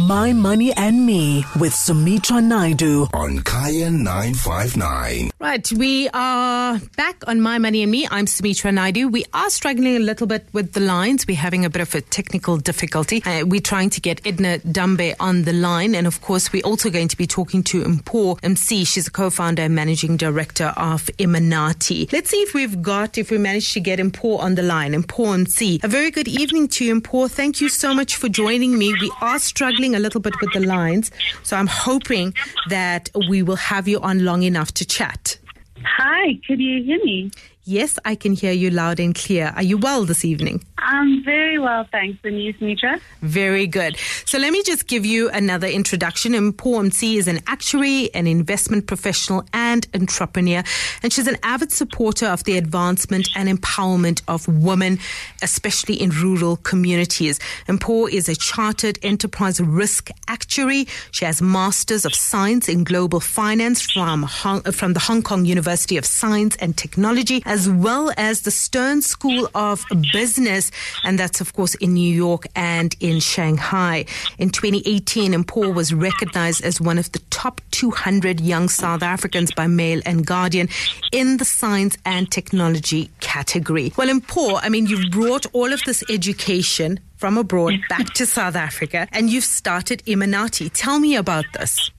My Money and Me with Sumitra Naidu on Kaya 959. Right, we are back on My Money and Me. I'm Sumitra Naidu. We are struggling a little bit with the lines. We're having a bit of a technical difficulty. We're trying to get Edna Dambe on the line. And of course, we're also going to be talking to Mpho MC. She's a co-founder and managing director of Imanati. Let's see if we managed to get Mpho on the line. Mpho MC. A very good evening to you, Mpho. Thank you so much for joining me. We are struggling a little bit with the lines. So I'm hoping that we will have you on long enough to chat. Hi, could you hear me? Yes, I can hear you loud and clear. Are you well this evening? I'm very well, thanks. And you, Sumitra? Very good. So let me just give you another introduction. Mpho MC is an actuary, an investment professional and entrepreneur. And she's an avid supporter of the advancement and empowerment of women, especially in rural communities. Mpho is a chartered enterprise risk actuary. She has Masters of Science in Global Finance from the Hong Kong University of Science and Technology, as well as the Stern School of Business, and that's, of course, in New York and in Shanghai. In 2018, Mpho was recognized as one of the top 200 young South Africans by Mail and Guardian in the science and technology category. Well, Mpho, I mean, you've brought all of this education from abroad back to South Africa, and you've started Imanati. Tell me about this.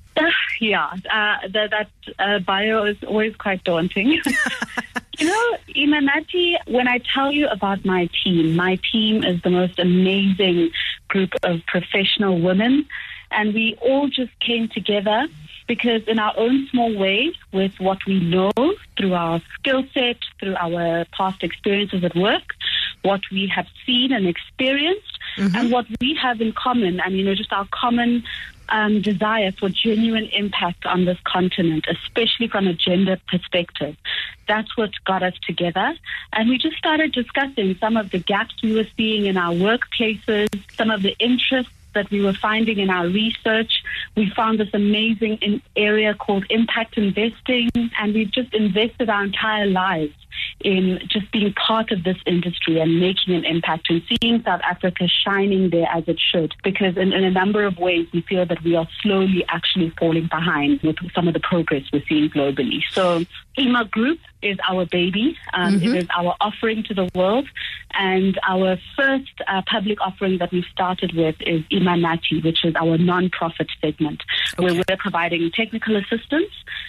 That bio is always quite daunting. You know, Imanati, when I tell you about my team is the most amazing group of professional women, and we all just came together because in our own small way, with what we know through our skill set, through our past experiences at work, what we have seen and experienced, and what we have in common, and, you know, just our common desire for genuine impact on this continent, especially from a gender perspective. That's what got us together. And we just started discussing some of the gaps we were seeing in our workplaces, some of the interests that we were finding in our research. We found this amazing area called impact investing, and we've just invested our entire lives in just being part of this industry and making an impact and seeing South Africa shining there as it should. Because in a number of ways, we feel that we are slowly actually falling behind with some of the progress we're seeing globally. So IMA Group is our baby. It is our offering to the world. And our first public offering that we've started with is Imanati, which is our non-profit segment, where we're providing technical assistance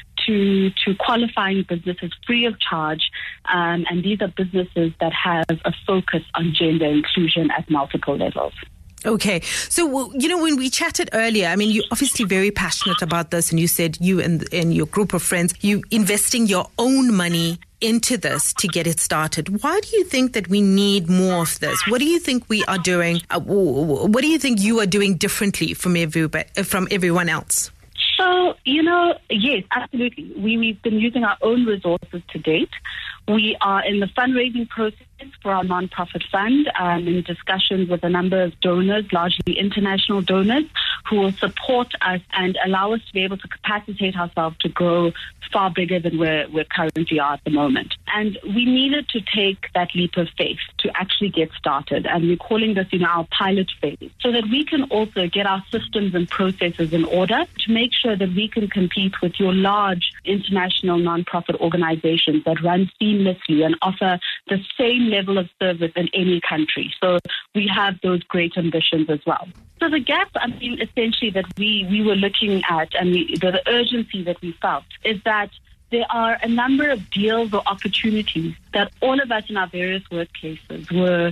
to qualifying businesses free of charge. And these are businesses that have a focus on gender inclusion at multiple levels. Okay. So, you know, when we chatted earlier, I mean, you're obviously very passionate about this, and you said you and your group of friends, you investing your own money into this to get it started. Why do you think that we need more of this? What do you think we are doing? What do you think you are doing differently from everyone else? So, you know, yes, absolutely. We've been using our own resources to date. We are in the fundraising process for our non-profit fund, in discussions with a number of donors, largely international donors, who will support us and allow us to be able to capacitate ourselves to grow far bigger than we currently are at the moment. And we needed to take that leap of faith to actually get started. And we're calling this, our pilot phase, so that we can also get our systems and processes in order to make sure that we can compete with your large international non-profit organizations that run seamlessly and offer the same level of service in any country. So we have those great ambitions as well. So the gap, essentially that we were looking at, and the urgency that we felt, is that there are a number of deals or opportunities that all of us in our various workplaces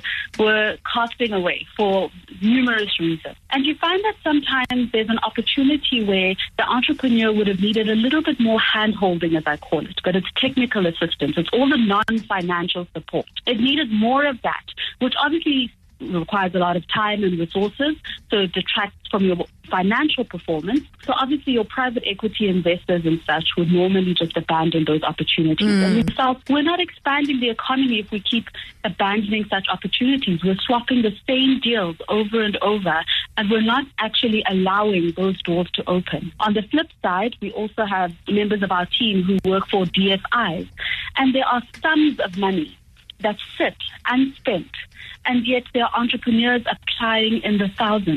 were casting away for numerous reasons. And you find that sometimes there's an opportunity where the entrepreneur would have needed a little bit more hand-holding, as I call it, but it's technical assistance. It's all the non-financial support. It needed more of that, which obviously requires a lot of time and resources, so it detracts from your financial performance. So obviously your private equity investors and such would normally just abandon those opportunities. And we felt we're not expanding the economy if we keep abandoning such opportunities. We're swapping the same deals over and over, and we're not actually allowing those doors to open. On the flip side, we also have members of our team who work for DFIs, and there are sums of money that sit unspent, and yet there are entrepreneurs applying in the thousands.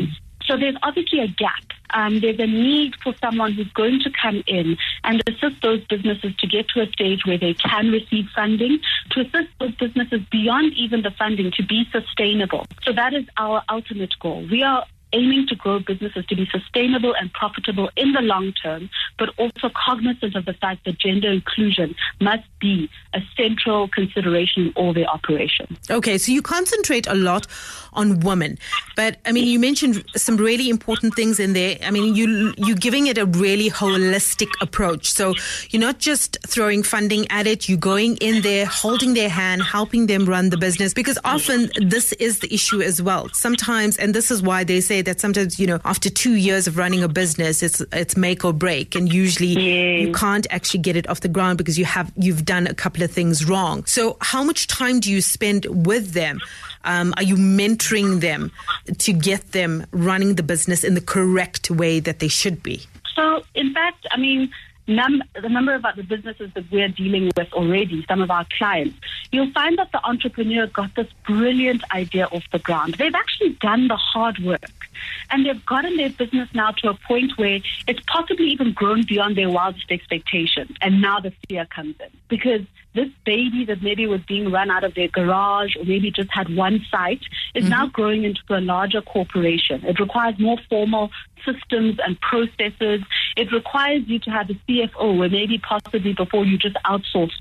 So there's obviously a gap. There's a need for someone who's going to come in and assist those businesses to get to a stage where they can receive funding, to assist those businesses beyond even the funding to be sustainable. So that is our ultimate goal. We are aiming to grow businesses to be sustainable and profitable in the long term, but also cognizant of the fact that gender inclusion must be a central consideration in all their operations. Okay, so you concentrate a lot on women, but I mean, you mentioned some really important things in there. I mean, you're giving it a really holistic approach. So you're not just throwing funding at it, you're going in there, holding their hand, helping them run the business, because often this is the issue as well. Sometimes, and this is why they say that sometimes, after 2 years of running a business, it's make or break, and usually you can't actually get it off the ground because you've done a couple of things wrong. So how much time do you spend with them? Are you mentoring them to get them running the business in the correct way that they should be? So, in fact, I mean, the number of the businesses that we're dealing with already, some of our clients, you'll find that the entrepreneur got this brilliant idea off the ground. They've actually done the hard work, and they've gotten their business now to a point where it's possibly even grown beyond their wildest expectations. And now the fear comes in, because this baby that maybe was being run out of their garage or maybe just had one site is now growing into a larger corporation. It requires more formal systems and processes. It requires you to have a CFO, where maybe possibly before you just outsourced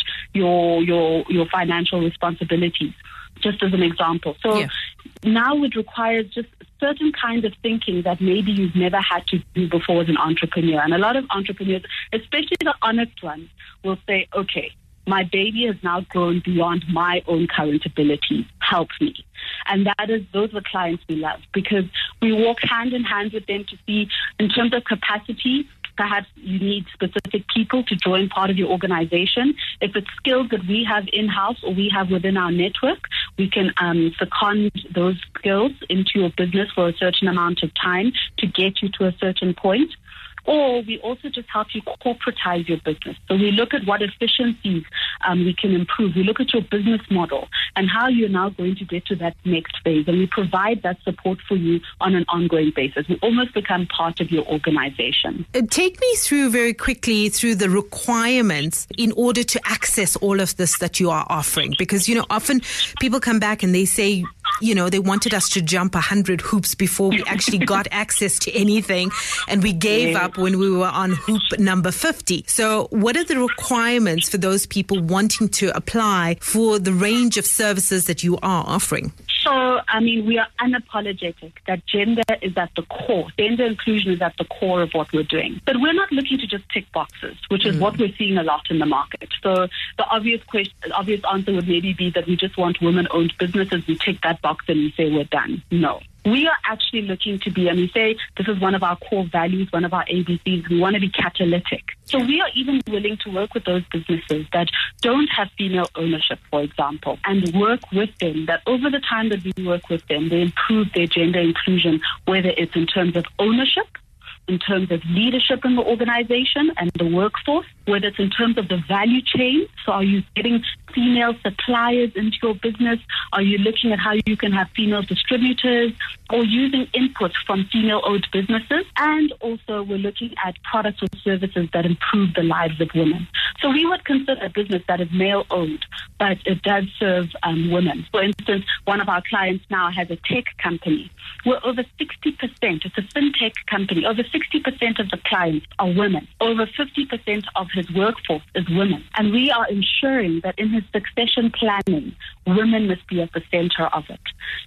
your financial responsibilities, just as an example. So now it requires just certain kinds of thinking that maybe you've never had to do before as an entrepreneur. And a lot of entrepreneurs, especially the honest ones, will say, okay, my baby has now grown beyond my own current ability. Help me. And those are the clients we love, because we walk hand in hand with them to see, in terms of capacity, perhaps you need specific people to join part of your organization. If it's skills that we have in-house or we have within our network, we can second those skills into your business for a certain amount of time to get you to a certain point. Or we also just help you corporatize your business. So we look at what efficiencies we can improve. We look at your business model and how you're now going to get to that next phase. And we provide that support for you on an ongoing basis. We almost become part of your organization. Take me through very quickly through the requirements in order to access all of this that you are offering. Because, often people come back and they say, they wanted us to jump 100 hoops before we actually got access to anything. And we gave up when we were on hoop number 50. So what are the requirements for those people wanting to apply for the range of services that you are offering? So, we are unapologetic that gender is at the core. Gender inclusion is at the core of what we're doing. But we're not looking to just tick boxes, which is what we're seeing a lot in the market. So the obvious answer would maybe be that we just want women-owned businesses. We tick that box and we say we're done. No. We are actually looking to be, and we say this is one of our core values, one of our ABCs, we want to be catalytic. So we are even willing to work with those businesses that don't have female ownership, for example, and work with them, that over the time that we work with them, they improve their gender inclusion, whether it's in terms of ownership, in terms of leadership in the organization and the workforce, whether it's in terms of the value chain. So are you getting female suppliers into your business? Are you looking at how you can have female distributors, or using input from female-owned businesses? And also we're looking at products or services that improve the lives of women. So we would consider a business that is male-owned, but it does serve women. For instance, one of our clients now has a tech company where over 60%, it's a fintech company, over 60% of the clients are women. Over 50% of his workforce is women. And we are ensuring that in his succession planning, women must be at the center of it.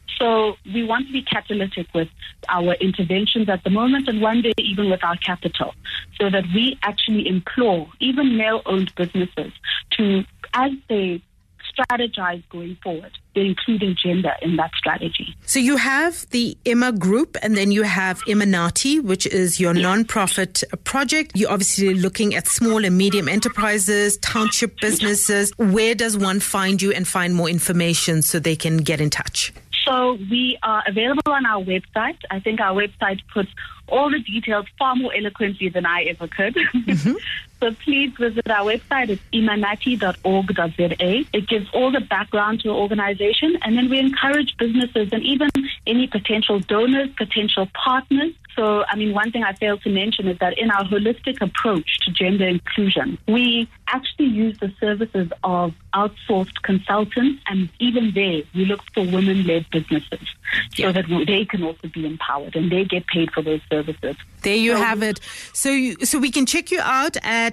So we want to be catalytic with our interventions at the moment, and one day even with our capital, so that we actually implore even male-owned businesses to, as they strategize going forward, they're including gender in that strategy. So you have the Emma Group, and then you have Emanati, which is your non-profit project. You're obviously looking at small and medium enterprises, township businesses. Where does one find you and find more information so they can get in touch? So we are available on our website. I think our website puts all the details far more eloquently than I ever could. So So please visit our website. It's imanati.org.za. It gives all the background to the organization, and then we encourage businesses and even any potential donors, potential partners. So, one thing I failed to mention is that in our holistic approach to gender inclusion, we actually use the services of outsourced consultants, and even there, we look for women-led businesses so that they can also be empowered and they get paid for those services. There you have it. So we can check you out at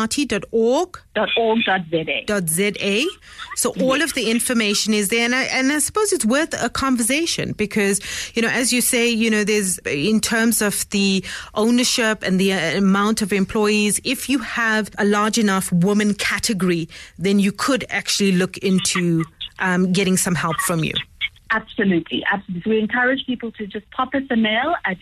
imanati.org.za. So all of the information is there, and I suppose it's worth a conversation because, as you say, there's in terms of the ownership and the amount of employees, if you have a large enough woman category, then you could actually look into getting some help from you. Absolutely. So we encourage people to just pop us a mail at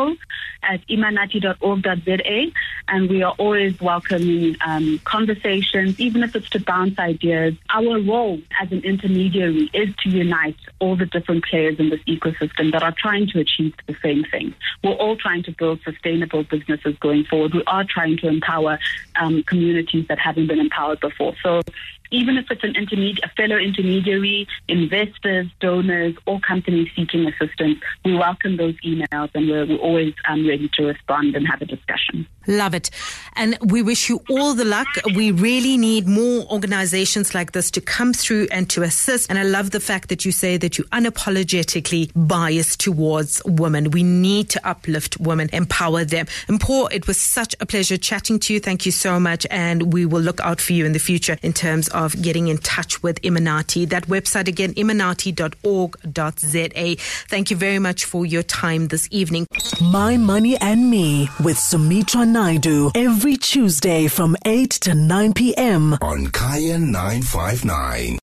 info@imanati.org.za, and we are always welcoming conversations, even if it's to bounce ideas. Our role as an intermediary is to unite all the different players in this ecosystem that are trying to achieve the same thing. We're all trying to build sustainable businesses going forward. We are trying to empower communities that haven't been empowered before. So even if it's a fellow intermediary, investors, donors, or companies seeking assistance, we welcome those emails, and we're always ready to respond and have a discussion. Love it. And we wish you all the luck. We really need more organizations like this to come through and to assist. And I love the fact that you say that you unapologetically biased towards women. We need to uplift women, empower them. And Paul, it was such a pleasure chatting to you. Thank you so much. And we will look out for you in the future in terms of getting in touch with Imanati. That website again, imanati.org.za. Thank you very much for your time this evening. My Money and Me with Sumitra Naidu every Tuesday from 8 to 9 p.m. on Kaya 959.